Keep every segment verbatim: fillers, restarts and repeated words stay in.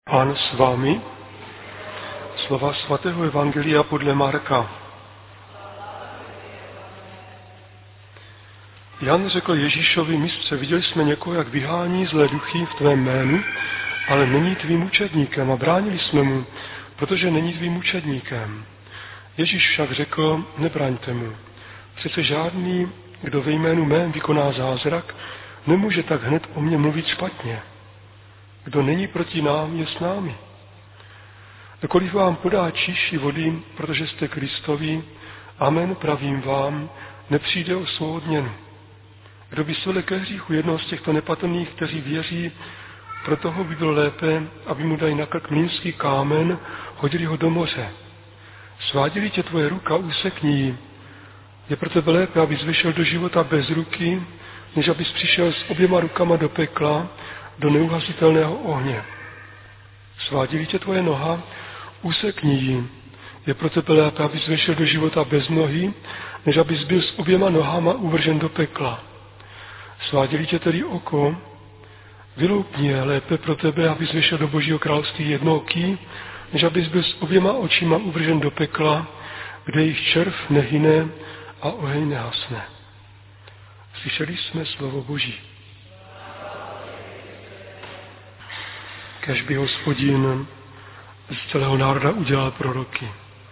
Pán s vámi, slova svatého evangelia podle Marka. Jan řekl Ježíšovi: Mistře, viděli jsme někoho, jak vyhání zlé duchy v tvém jménu, ale není tvým učedníkem, a bránili jsme mu, protože není tvým učedníkem. Ježíš však řekl: nebraňte mu. Přece žádný, kdo ve jménu mém vykoná zázrak, nemůže tak hned o mně mluvit špatně. Kdo není proti nám, je s námi. Kdokoliv vám podá číši vody, protože jste Kristovi, amen, pravím vám, nepřijde o svou odměnu. Kdo by svedl ke hříchu jednoho z těchto nepatrných, kteří věří, pro toho by bylo lépe, aby mu dali na krk mlýnský kámen, hodili ho do moře. Sváděli tě tvoje ruka, usekni ji. Je pro tebe lépe, abys vyšel do života bez ruky, než abys přišel s oběma rukama do pekla, do neuhasitelného ohně. Sváděli tě tvoje noha, usekni ji. Je pro tebe lépe, abys vyšel do života bez nohy, než abys byl s oběma nohama uvržen do pekla. Sváděli tě tedy oko, vyloupni je, lépe pro tebe, abys vyšel do Božího království jednooký, než abys byl s oběma očima uvržen do pekla, kde jich červ nehyne a oheň nehasne. Slyšeli jsme slovo Boží. Kéž by Hospodin z celého národa udělal proroky.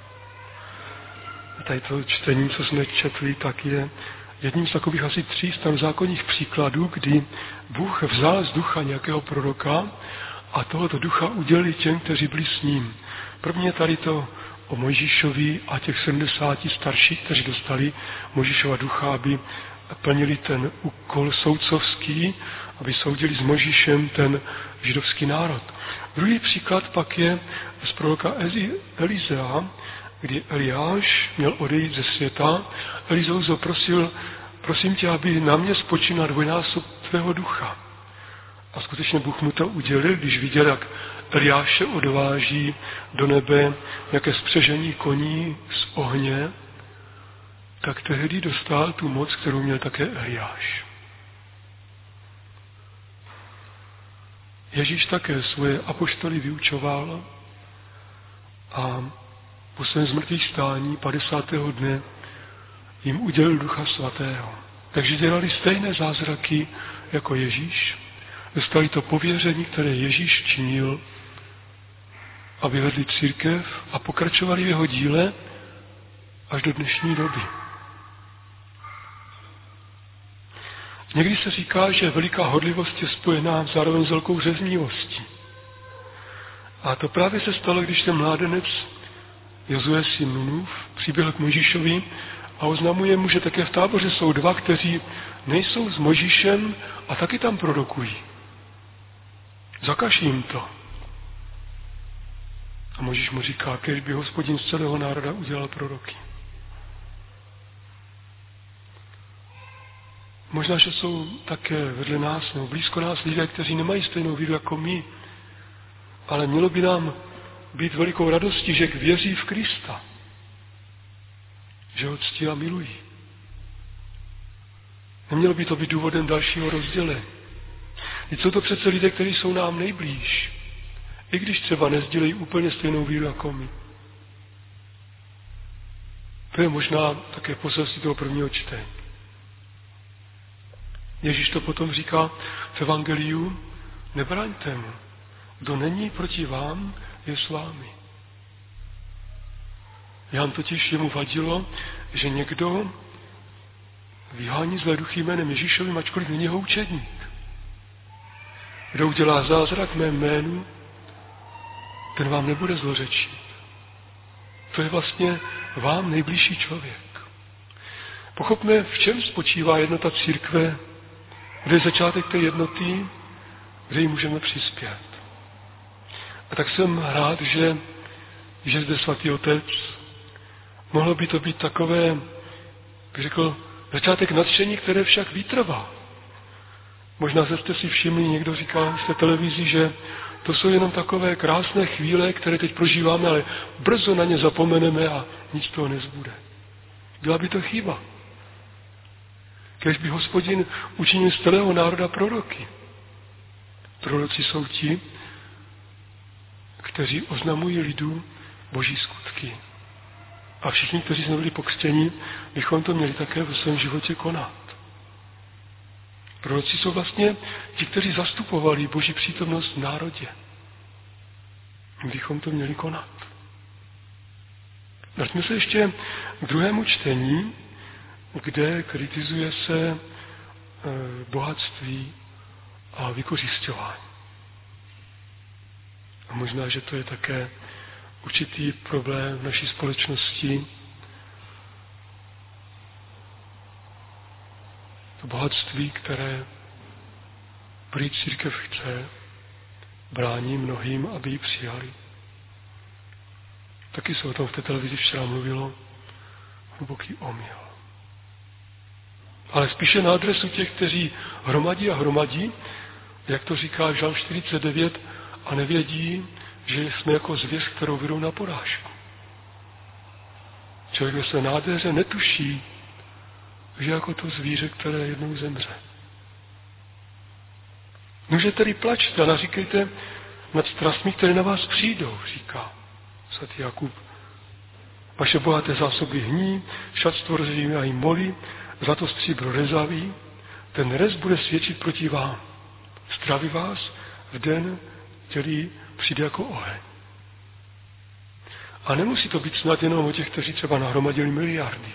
A tady to čtení, co jsme četli, tak je jedním z takových asi tří starozákonních příkladů, kdy Bůh vzal z ducha nějakého proroka a tohoto ducha udělil těm, kteří byli s ním. První je tady to o Mojžíšovi a těch sedmdesáti starších, kteří dostali Mojžíšova ducha, aby plnili ten úkol soudcovský, aby soudili s Mojžíšem ten židovský národ. Druhý příklad pak je z proroka Elizea, kdy Eliáš měl odejít ze světa. Elizeus ho prosil: prosím tě, aby na mě spočinul dvojnásob tvého ducha. A skutečně Bůh mu to udělil, když viděl, jak Eliáše odváží do nebe nějaké spřežení koní z ohně, tak tehdy dostal tu moc, kterou měl také Eliáš. Ježíš také svoje apoštoly vyučoval a po svém zmrtvých stání padesátého dne jim udělil Ducha Svatého. Takže dělali stejné zázraky jako Ježíš. Dostali to pověření, které Ježíš činil, aby vedli církev a pokračovali v jeho díle až do dnešní doby. Někdy se říká, že veliká horlivost je spojená zároveň s velkou řevnivostí. A to právě se stalo, když ten mládenec Jozue syn Nunův přiběhl k Mojžíšovi a oznamuje mu, že také v táboře jsou dva, kteří nejsou s Mojžíšem a taky tam prorokují. Zakaž jim to. A Mojžíš mu říká: kéž by Hospodin z celého národa udělal proroky. Možná, že jsou také vedle nás nebo blízko nás lidé, kteří nemají stejnou víru jako my, ale mělo by nám být velikou radostí, že věří v Krista, že ho ctí a milují. Nemělo by to být důvodem dalšího rozdělení. Teď jsou to přece lidé, kteří jsou nám nejblíž, i když třeba nesdělejí úplně stejnou víru jako my. To je možná také poselství toho prvního čtení. Ježíš to potom říká v evangeliu: nebraňte mu. Kdo není proti vám, je s vámi. Jan totiž jemu vadilo, že někdo vyhání zlé duchy jménem Ježíšovým, ačkoliv není jeho učedník. Kdo udělá zázrak v mém jménu, ten vám nebude zlořečit. To je vlastně vám nejbližší člověk. Pochopme, v čem spočívá jednota církve, kde je začátek té jednoty, kde ji můžeme přispět. A tak jsem rád, že, že zde svatý otec, mohlo by to být takové, bych řekl, začátek nadšení, které však vytrvá. Možná jste si všimli, někdo říká z té televizi, že to jsou jenom takové krásné chvíle, které teď prožíváme, ale brzo na ně zapomeneme a nic toho nezbude. Byla by to chyba. Kéž by Hospodin učinil z celého národa proroky. Proroci jsou ti, kteří oznamují lidu Boží skutky. A všichni, kteří jsme byli pokřtěni, bychom to měli také ve svém životě konat. Proroci jsou vlastně ti, kteří zastupovali Boží přítomnost v národě. Bychom to měli konat. Vraťme se ještě k druhému čtení, kde kritizuje se bohatství a vykořisťování. A možná, že to je také určitý problém v naší společnosti. To bohatství, které prý církev chce, brání mnohým, aby ji přijali. Taky se o tom v té televizi včera mluvilo. Hluboký omyl. Ale spíše na adresu těch, kteří hromadí a hromadí, jak to říká Žalm čtyřicet devět, a nevědí, že jsme jako zvěř, kterou vydou na porážku. Člověk ve své nádheře netuší, že jako to zvíře, které jednou zemře. Nože tedy plačte a naříkejte nad strastmi, které na vás přijdou, říká svatý Jakub. Vaše bohaté zásoby hní, šat stvoření a jim moly, zlato stříbro rezavý, ten rez bude svědčit proti vám. Straví vás v den, který přijde jako oheň. A nemusí to být snad jenom o těch, kteří třeba nahromadili miliardy.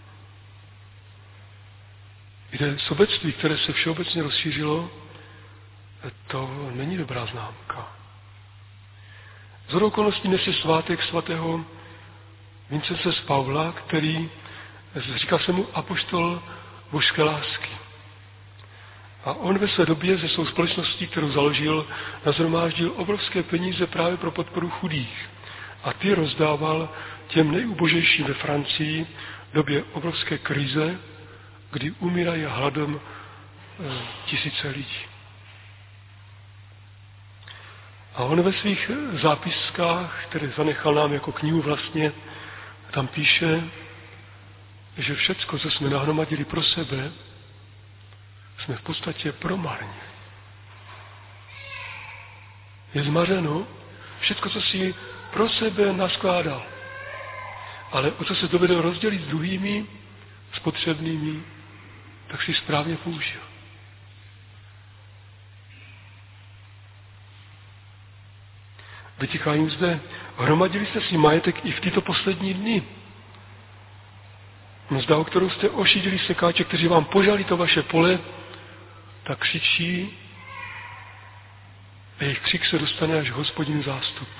Kde sobectví, které se všeobecně rozšířilo, to není dobrá známka. Shodou okolností dnes je svátek svatého Vincence z Paula, který říká se mu apoštol božské lásky. A on ve své době ze svou společností, kterou založil, nazhromáždil obrovské peníze právě pro podporu chudých. A ty rozdával těm nejubožejším ve Francii v době obrovské krize, kdy umírají hladem e, tisíce lidí. A on ve svých zápiskách, které zanechal nám jako knihu vlastně, tam píše, že všecko, co jsme nahromadili pro sebe, jsme v podstatě promarnili. Je zmařeno všecko, co si pro sebe naskládal. Ale o co se dovedl rozdělit s druhými, s potřebnými, tak si správně použil. Vytýká jim zde, hromadili jste si majetek i v tyto poslední dny. Mzda, o kterou jste ošidili sekáče, kteří vám požali to vaše pole, tak křičí a jejich křik se dostane až k Hospodinu zástupu.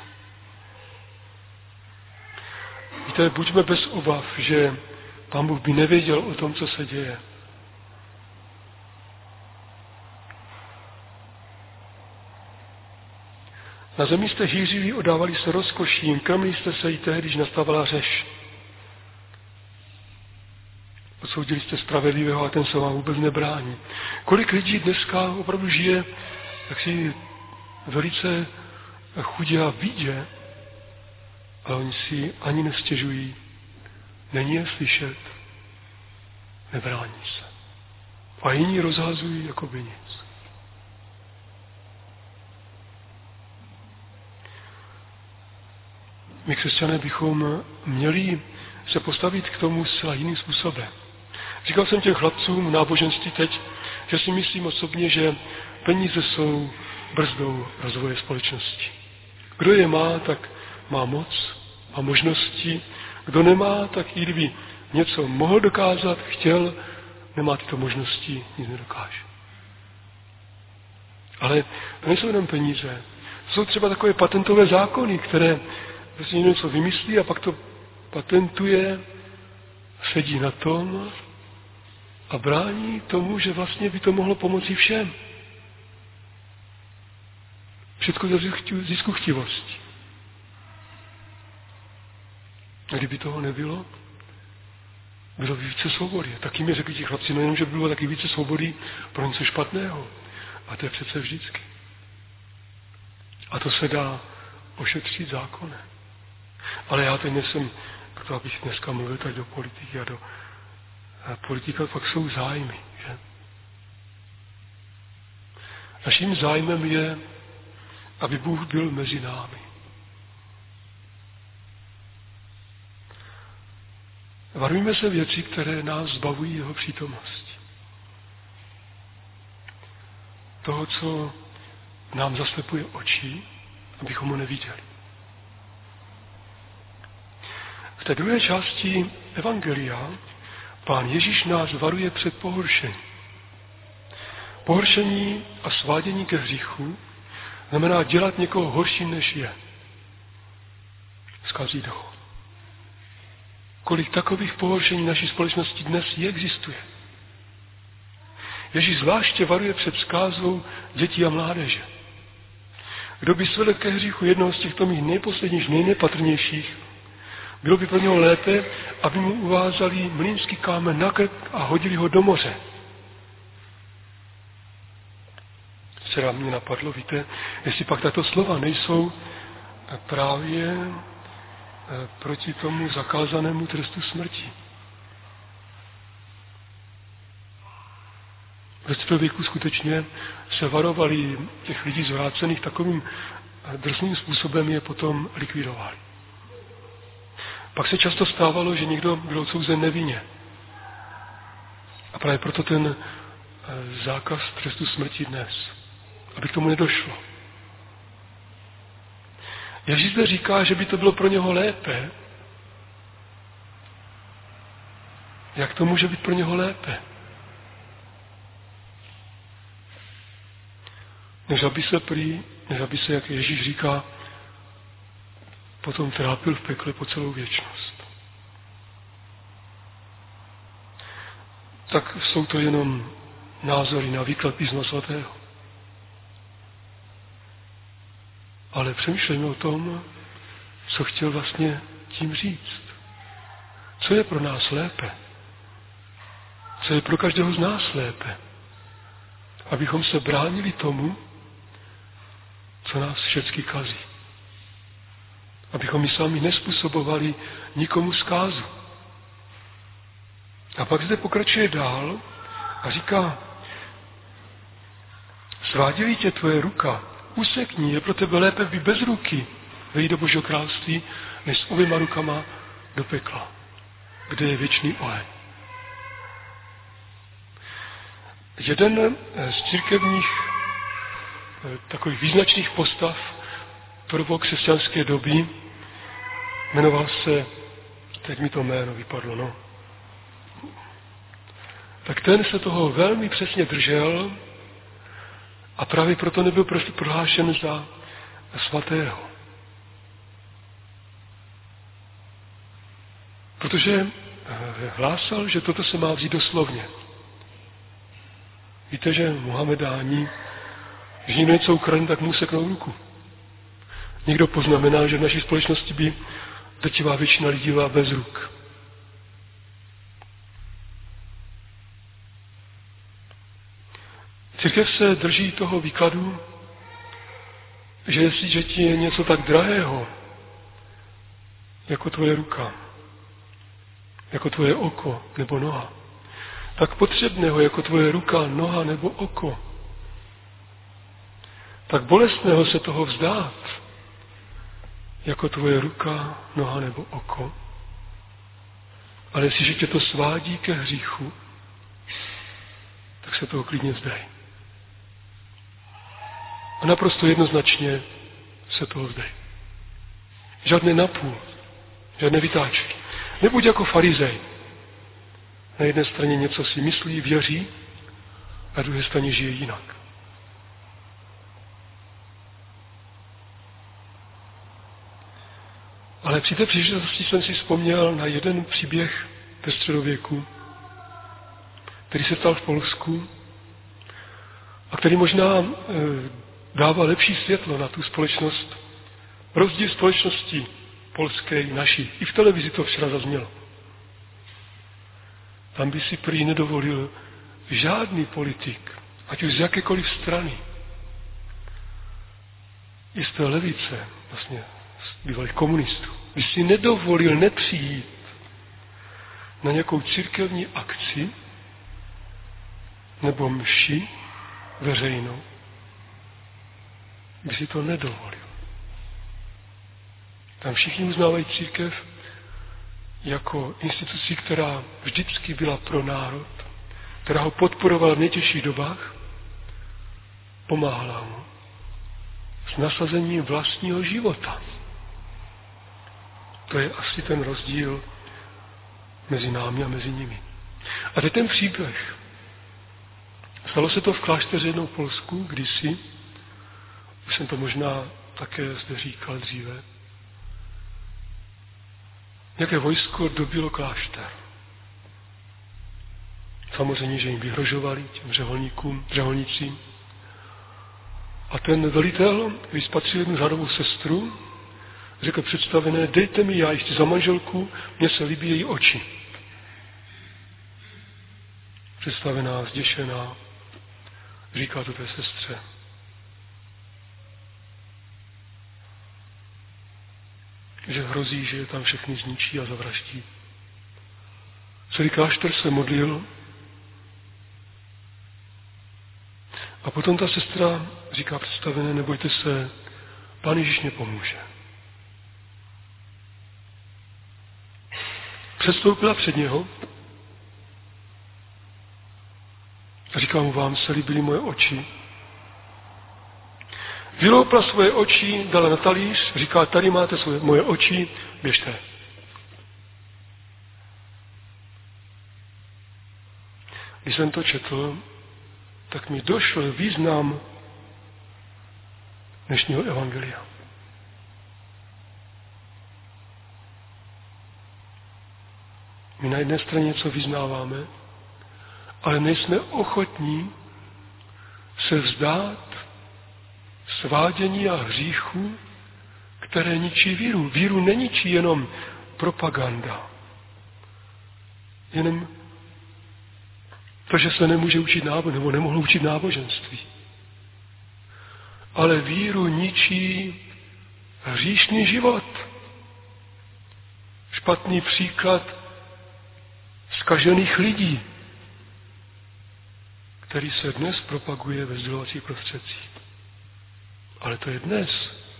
Víte, buďme bez obav, že Pán Bůh by nevěděl o tom, co se děje. Na zemi jste hýřili, odávali se rozkoším, krmili jste se i tehdy, když nastávala řeš. Odsoudili jste spravedlivého a ten se vám vůbec nebrání. Kolik lidí dneska opravdu žije tak si velice chudě a bídě, ale oni si ani nestěžují, není je slyšet, nebrání se. A jiní rozhazují jako by nic. My křesťané bychom měli se postavit k tomu zcela jiným způsobem. Říkal jsem těm chlapcům náboženství teď, že si myslím osobně, že peníze jsou brzdou rozvoje společnosti. Kdo je má, tak má moc a možnosti. Kdo nemá, tak i kdyby něco mohl dokázat, chtěl, nemá tyto možnosti, nic nedokáže. Ale to nejsou jenom peníze. To jsou třeba takové patentové zákony, které si něco vymyslí a pak to patentuje, sedí na tom a brání tomu, že vlastně by to mohlo pomoci všem. Všechno za zisku chtivosti. A kdyby toho nebylo, bylo by více svobody. Taky mi řekli ti chlapci, no jenom, že by bylo taky více svobody pro něco špatného. A to je přece vždycky. A to se dá ošetřit zákonem. Ale já teď nejsem proto, abych dneska mluvil tak do politiky a do a politika, pak jsou zájmy. Že? Naším zájmem je, aby Bůh byl mezi námi. varujme se věcí, které nás zbavují jeho přítomnosti. Toho, co nám zaslepuje oči, abychom ho neviděli. V té druhé části Evangelia Pán Ježíš nás varuje před pohoršením. Pohoršení a svádění ke hříchu znamená dělat někoho horším, než je. Zkazí ho. Kolik takových pohoršení naší společnosti dnes i existuje. Ježíš zvláště varuje před zkázou dětí a mládeže. Kdo by svedl ke hříchu jednoho z těchto mých nejposledních, nejnepatrnějších, bylo by pro něho lépe, aby mu uvázali mlýnský kámen na krk a hodili ho do moře. Včera mě napadlo, víte, jestli pak tato slova nejsou právě proti tomu zakázanému trestu smrti. Ve středověku skutečně se varovali těch lidí zvrácených takovým drsným způsobem, je potom likvidovali. Pak se často stávalo, že někdo byl odsouzen nevinně. A právě proto ten zákaz trestu smrti dnes, aby k tomu nedošlo. Ježíš zde říká, že by to bylo pro něho lépe. Jak to může být pro něho lépe? Než aby se prý, než aby se, jak Ježíš říká, potom trápil v pekle po celou věčnost. Tak jsou to jenom názory na výklad Písma svatého. Ale přemýšlejme o tom, co chtěl vlastně tím říct. Co je pro nás lépe? Co je pro každého z nás lépe? Abychom se bránili tomu, co nás všechny kazí. Abychom my sami nespůsobovali nikomu zkázu. A pak zde pokračuje dál a říká, svádí tě tvoje ruka, usekni, je pro tebe lépe být bez ruky, vejít do Božího království, než s oběma rukama do pekla, kde je věčný oheň. Jeden z církevních takových význačných postav prvokřesťanské doby jmenoval se, teď mi to jméno vypadlo, no. Tak ten se toho velmi přesně držel a právě proto nebyl prostě prohlášen za svatého. Protože hlásal, že toto se má vzít doslovně. Víte, že Mohamedáni, když někdo něco ukradne, tak mu seknou ruku. Někdo poznamená, že v naší společnosti by drtivá většina lidí byla bez ruk. Církev se drží toho výkladu, že jestliže ti je něco tak drahého, jako tvoje ruka, jako tvoje oko nebo noha, tak potřebného jako tvoje ruka, noha nebo oko, tak bolestného se toho vzdát, jako tvoje ruka, noha nebo oko. Ale jestliže tě to svádí ke hříchu, tak se toho klidně vzdej. A naprosto jednoznačně se toho vzdej. Žádné napůl, žádné vytáčky. Nebuď jako farizej. Na jedné straně něco si myslí, věří, a na druhé straně žije jinak. Ale při té příležitosti jsem si vzpomněl na jeden příběh ve středověku, který se stal v Polsku a který možná e, dává lepší světlo na tu společnost, rozdíl společnosti polské i naší. I v televizi to včera zaznělo. Tam by si prý nedovolil žádný politik, ať už z jakékoliv strany, i z té levice, vlastně z bývalých komunistů, by si nedovolil nepřijít na nějakou církevní akci nebo mši veřejnou, by si to nedovolil. Tam všichni uznávají církev, jako instituci, která vždycky byla pro národ, která ho podporovala v nejtěžších dobách, pomáhala mu s nasazením vlastního života. To je asi ten rozdíl mezi námi a mezi nimi. A teď ten příběh. Stalo se to v klášteře jednou v Polsku, kdysi, už jsem to možná také zde říkal dříve, nějaké vojsko dobilo klášter. Samozřejmě, že jim vyhrožovali, těm řeholníkům, řeholnícím. A ten velitel, když spatřil jednu řádovou sestru, řekl představené, dejte mi, já ji chci za manželku, mně se líbí její oči. Představená, zděšená, říká to té sestře. Že hrozí, že je tam všechny zničí a zavraždí. Celý klášter se modlil a potom ta sestra říká představené, nebojte se, Pán Ježíš mě pomůže. Předstoupila před něho a říká mu, vám se líbily moje oči. Vyloupla svoje oči, dala na talíř, říká, tady máte svoje, moje oči, běžte. Když jsem to četl, tak mi došel význam dnešního evangelia. My na jedné straně něco vyznáváme, ale nejsme ochotní se vzdát svádění a hříchu, které ničí víru. Víru neničí jenom propaganda. Jenom to, že se nemůže učit náboženství, nebo nemohl učit náboženství. Ale víru ničí hříšný život. Špatný příklad zkažených lidí, který se dnes propaguje ve sdělovacích prostředcích. Ale to je dnes.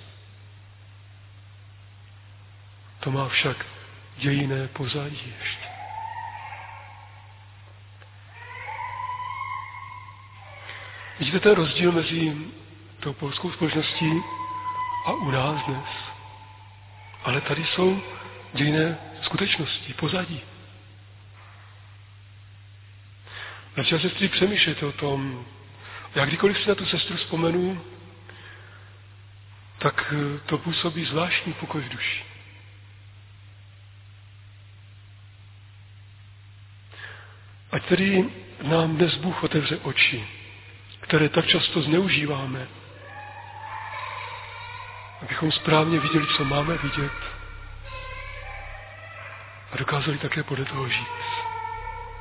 To má však dějinné pozadí ještě. Vidíte ten rozdíl mezi tou polskou společností a u nás dnes. Ale tady jsou dějinné skutečnosti, pozadí. Začal se tedy přemýšlet o tom, já kdykoliv si na tu sestru vzpomenu, tak to působí zvláštní pokoj v duši. Ať tedy nám dnes Bůh otevře oči, které tak často zneužíváme, abychom správně viděli, co máme vidět a dokázali také podle toho žít.